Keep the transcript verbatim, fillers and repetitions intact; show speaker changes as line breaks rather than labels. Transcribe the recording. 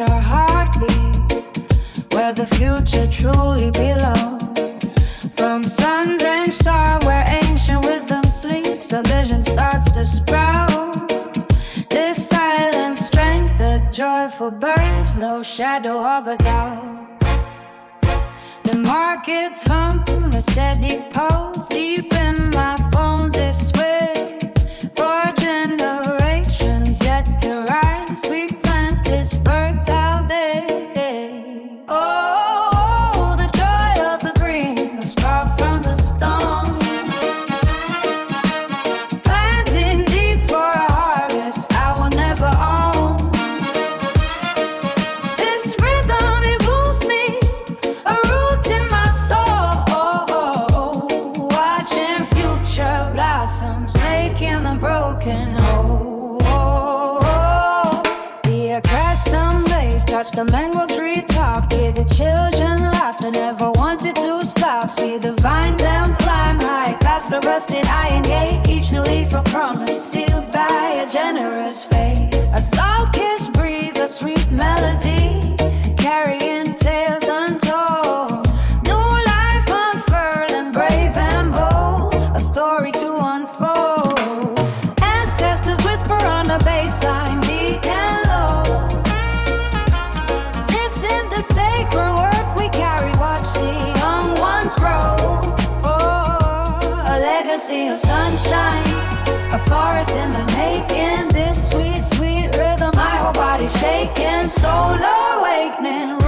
our heartbeat, where the future truly belongs. From sun-drenched star where ancient wisdom sleeps, a vision starts to sprout. This silent strength, the joyful burst, no shadow of a doubt. The markets hum, a steady pulse, deep in my bones is swift. For generations yet to rise, we plant this fertile day. Oh, the joy of the green, the spark from the stone, planting deep for a harvest I will never own. This rhythm, it moves me, a root in my soul, watching future blossoms, making the broken whole. The accustomed blaze touch the mango tree top, hear the children laughter, never wanted to stop. See the vine them climb high, past the rusted iron gate, each new leaf a promise sealed by a generous fate. A salt-kissed breeze, a sweet melody, carrying tales untold. New life unfurling, brave and bold, a story to unfold. Ancestors whisper on the baseline, deep and low. This is the sacred work we carry, watch the young ones grow. Oh, a legacy of sunshine, a forest in the making. This sweet, sweet rhythm, my whole body shaking, soul awakening.